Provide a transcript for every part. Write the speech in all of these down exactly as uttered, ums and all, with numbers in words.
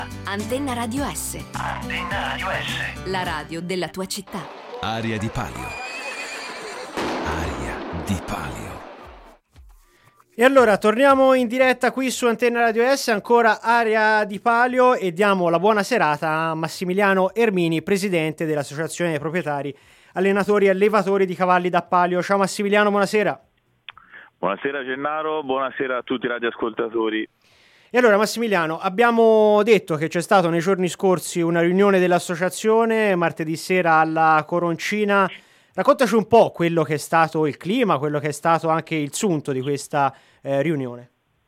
Antenna Radio S. Antenna Radio S. La radio della tua città. Aria di Palio. Aria di Palio. E allora torniamo in diretta qui su Antenna Radio S, ancora Aria di Palio, e diamo la buona serata a Massimiliano Ermini, presidente dell'Associazione dei Proprietari Allenatori e Allevatori di Cavalli da Palio. Ciao Massimiliano, buonasera. Buonasera Gennaro, buonasera a tutti i radioascoltatori. E allora Massimiliano, abbiamo detto che c'è stato nei giorni scorsi una riunione dell'associazione, martedì sera alla Coroncina. Raccontaci un po' quello che è stato il clima, quello che è stato anche il sunto di questa eh, riunione.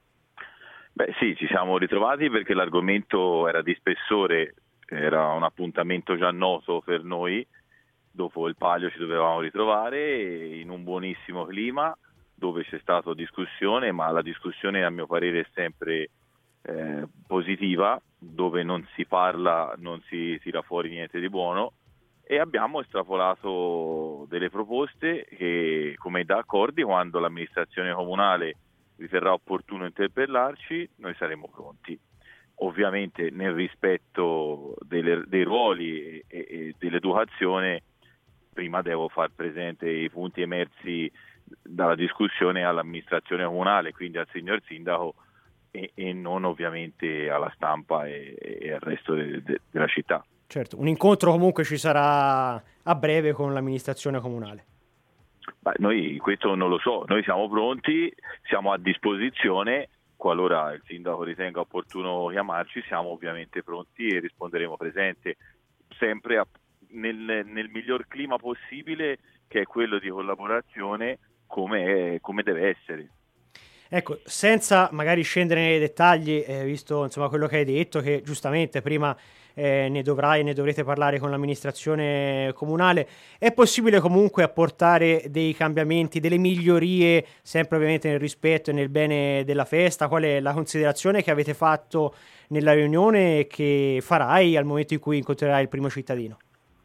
Beh sì, ci siamo ritrovati perché l'argomento era di spessore, era un appuntamento già noto per noi. Dopo il Palio ci dovevamo ritrovare in un buonissimo clima dove c'è stata discussione, ma la discussione a mio parere è sempre eh, positiva, dove non si parla, non si tira fuori niente di buono, e abbiamo estrapolato delle proposte che, come da accordi, quando l'amministrazione comunale riterrà opportuno interpellarci, noi saremo pronti. Ovviamente nel rispetto delle, dei ruoli e, e dell'educazione, prima devo far presente i punti emersi dalla discussione all'amministrazione comunale, quindi al signor sindaco, e, e non ovviamente alla stampa e, e al resto de, de, della città. Certo, un incontro comunque ci sarà a breve con l'amministrazione comunale. Beh, noi questo non lo so, noi siamo pronti, siamo a disposizione, qualora il sindaco ritenga opportuno chiamarci, siamo ovviamente pronti e risponderemo presente, sempre a, nel, nel miglior clima possibile, che è quello di collaborazione come, è, come deve essere. Ecco, senza magari scendere nei dettagli, eh, visto insomma quello che hai detto, che giustamente prima eh, ne dovrai e ne dovrete parlare con l'amministrazione comunale, è possibile comunque apportare dei cambiamenti, delle migliorie, sempre ovviamente nel rispetto e nel bene della festa? Qual è la considerazione che avete fatto nella riunione e che farai al momento in cui incontrerai il primo cittadino?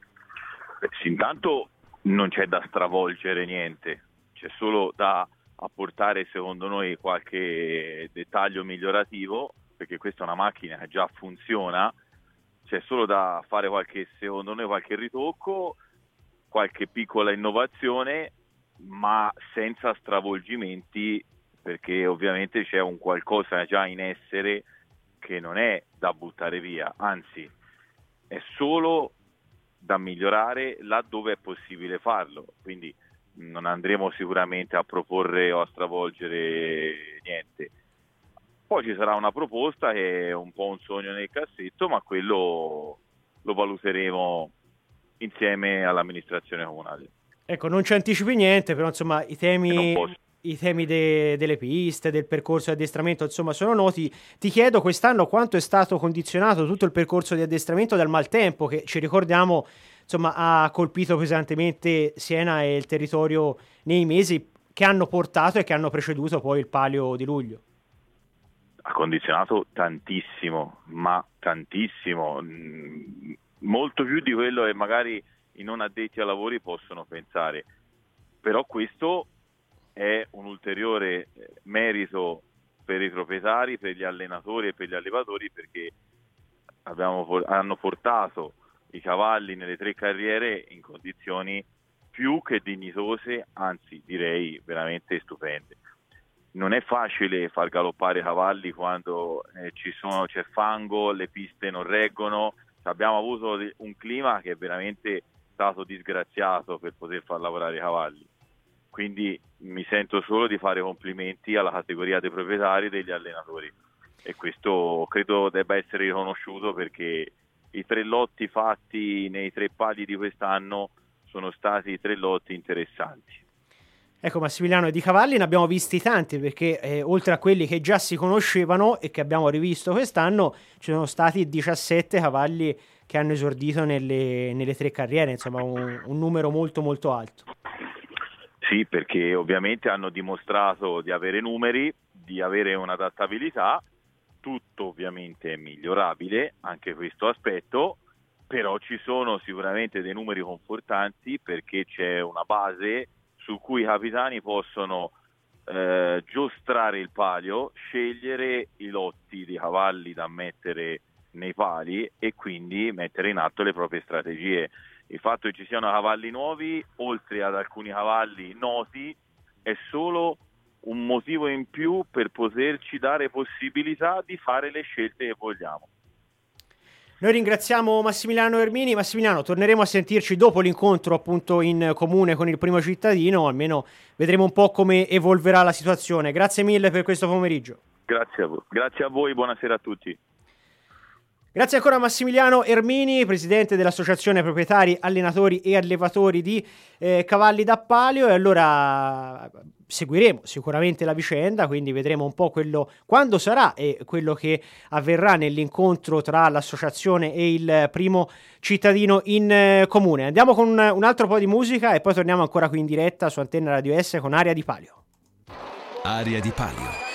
Beh, sì, intanto non c'è da stravolgere niente, c'è solo da apportare secondo noi qualche dettaglio migliorativo, perché questa è una macchina che già funziona, c'è solo da fare qualche, secondo noi, qualche ritocco, qualche piccola innovazione, ma senza stravolgimenti, perché ovviamente c'è un qualcosa già in essere che non è da buttare via, anzi è solo da migliorare laddove è possibile farlo, quindi non andremo sicuramente a proporre o a stravolgere niente. Poi ci sarà una proposta che è un po' un sogno nel cassetto, ma quello lo valuteremo insieme all'amministrazione comunale. Ecco, non ci anticipi niente, però insomma i temi, i temi de, delle piste, del percorso di addestramento, insomma, sono noti. Ti chiedo quest'anno quanto è stato condizionato tutto il percorso di addestramento dal maltempo, che ci ricordiamo insomma ha colpito pesantemente Siena e il territorio nei mesi che hanno portato e che hanno preceduto poi il Palio di luglio. Ha condizionato tantissimo, ma tantissimo, molto più di quello che magari i non addetti ai lavori possono pensare. Però questo è un ulteriore merito per i proprietari, per gli allenatori e per gli allevatori, perché abbiamo, hanno portato i cavalli nelle tre carriere in condizioni più che dignitose, anzi direi veramente stupende. Non è facile far galoppare cavalli quando eh, ci sono, c'è fango, le piste non reggono. Abbiamo avuto un clima che è veramente stato disgraziato per poter far lavorare i cavalli. Quindi mi sento solo di fare complimenti alla categoria dei proprietari e degli allenatori. E questo credo debba essere riconosciuto, perché i tre lotti fatti nei tre pali di quest'anno sono stati tre lotti interessanti. Ecco Massimiliano, di cavalli ne abbiamo visti tanti, perché eh, oltre a quelli che già si conoscevano e che abbiamo rivisto quest'anno, ci sono stati diciassette cavalli che hanno esordito nelle, nelle tre carriere, insomma un, un numero molto molto alto. Sì, perché ovviamente hanno dimostrato di avere numeri, di avere un'adattabilità. Tutto ovviamente è migliorabile, anche questo aspetto, però ci sono sicuramente dei numeri confortanti, perché c'è una base su cui i capitani possono eh, giostrare il palio, scegliere i lotti di cavalli da mettere nei pali e quindi mettere in atto le proprie strategie. Il fatto che ci siano cavalli nuovi, oltre ad alcuni cavalli noti, è solo un motivo in più per poterci dare possibilità di fare le scelte che vogliamo. Noi ringraziamo Massimiliano Ermini. Massimiliano, torneremo a sentirci dopo l'incontro appunto in comune con il primo cittadino, almeno vedremo un po' come evolverà la situazione. Grazie mille per questo pomeriggio. Grazie a voi, grazie a voi, buonasera a tutti. Grazie ancora a Massimiliano Ermini, presidente dell'Associazione Proprietari, Allenatori e Allevatori di eh, Cavalli da Palio. E allora seguiremo sicuramente la vicenda, quindi vedremo un po' quello quando sarà e quello che avverrà nell'incontro tra l'associazione e il primo cittadino in eh, comune. Andiamo con un, un altro po' di musica e poi torniamo ancora qui in diretta su Antenna Radio S con Aria di Palio. Aria di Palio.